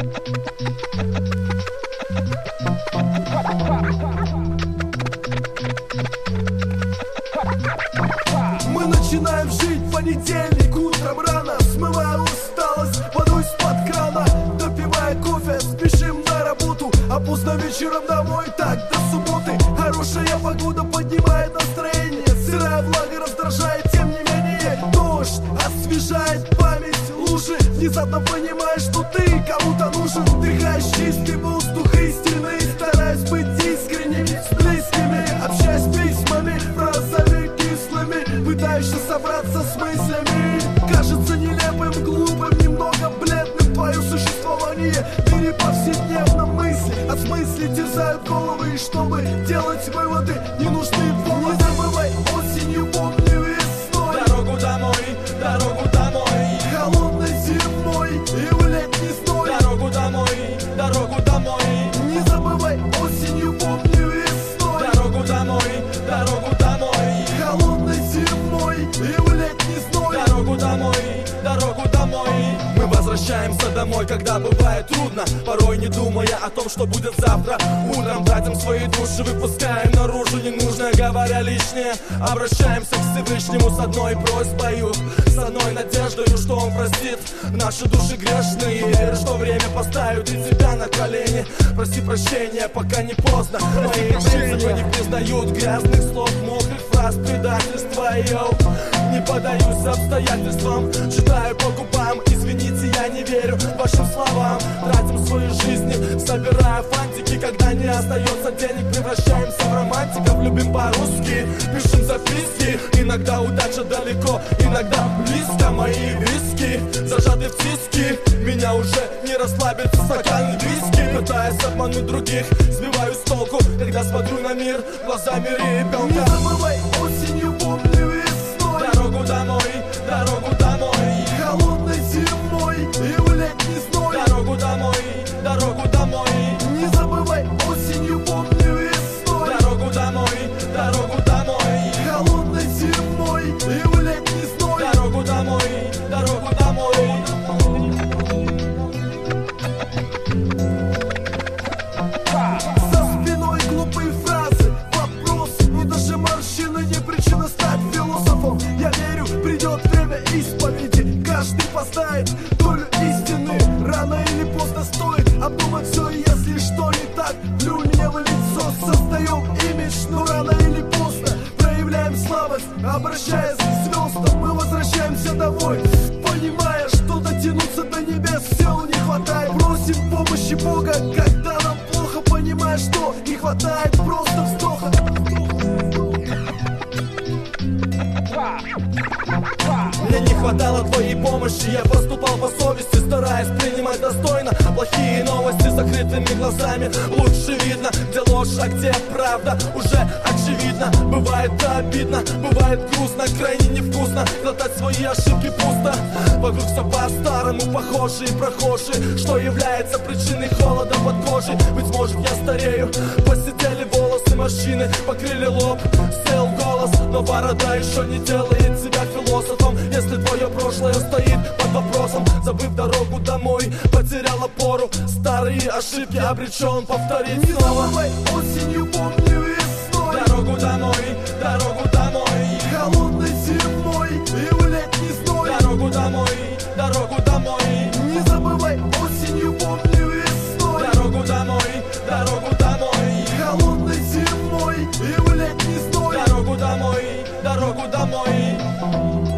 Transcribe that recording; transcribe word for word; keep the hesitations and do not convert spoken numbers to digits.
Мы начинаем жить в понедельник утром рано, смывая усталость водой из-под крана, допивая кофе, спешим на работу, а поздно вечером домой, так до субботы. Хорошая погода поднимает настроение, сырая влага раздражает, тем не менее дождь освежает память, лужи. Внезапно понимаешь, что ты кому-то нужен, вдыхаешь чистый воздух истины, стараясь быть искренним с близкими, общаясь письмами, фразами кислыми, пытаешься собраться с мыслями. Кажется нелепым, глупым, немного бледным твое существование в мире повседневном мысли. От мысли терзают головы, и чтобы делать выводы, не нужны поводы. Не забывай, осенью помню весной дорогу домой, дорогу домой, холодной зимой и в летний зной. Дорогу домой, дорогу домой, Не забывай, осенью помню весной дорогу домой, дорогу домой, холодной зимой и в летний зной. дорогу домой, дорогу домой. Мы возвращаемся домой, когда бывает трудно, порой не думая о том, что будет завтра утром. Тратим свои души, выпускаем наружу ненужное, говоря лишнее. Обращаемся к Всевышнему с одной просьбою, с одной надеждой, что Он простит наши души грешные. И верю, что время поставит и тебя на колени. Проси прощения, пока не поздно. Мои принципы не признают грязных слов, мокрых фраз, предательства. Йоу, не поддаюсь обстоятельствам, читаю по губам. Извините, я не верю вашим словам. Тратим свои жизни, собирая фантики. Когда не остается денег, превращаемся в романтиков. Любим по-русски, пишем записки. Иногда удача далеко, иногда близко. Мои виски зажаты в тиски, меня уже не расслабит стакан виски. Пытаясь обмануть других, сбиваю с толку, когда смотрю на мир глазами ребенка. Не забывай, осенью помню весной Дорогу домой, дорогу домой, холодной зимой и в летний зной. дорогу домой, дорогу домой, Не забывай, осенью помню весной дорогу домой, дорогу домой, холодной зимой и в летний зной. дорогу домой, дорогу домой. За спиной глупые фразы, вопросы, но даже морщины не причина стать философом. Я верю, придет время исповеди, каждый познает долю истины. Рано или поздно стоит обдумать все, и если что не так, плюнь мне в лицо. Создаем имидж, но рано или поздно проявляем слабость, обращаясь к звездам. Мы возвращаемся домой, понимая, что дотянуться до небес сил не хватает. Просим помощи Бога, когда нам плохо, понимая, что не хватает просто вздоха. Мне не хватало твоей помощи, я поступал по совести, стараясь принимать достойно плохие новости закрытыми глазами. Лучше видно, где ложь, а где правда, уже очевидно. Бывает обидно, бывает грустно, крайне невкусно глотать свои ошибки пусто. Вокруг все по-старому, похожие прохожие, что является причиной холода под кожей. Быть может, я старею, посидели волосы, морщины покрыли лоб, сел голос, но борода еще не делает тебя философом. Если твое прошлое стоит под вопросом, забыв дорогу домой, потерял опору, старые ошибки обречен повторить Не снова. забывай, осенью помню весной Дорогу домой, дорогу домой, холодной зимой и в летний зной. дорогу домой, дорогу домой, Не забывай, осенью помню весной дорогу домой, дорогу домой, холодной зимой и в летний зной. дорогу домой, дорогу домой.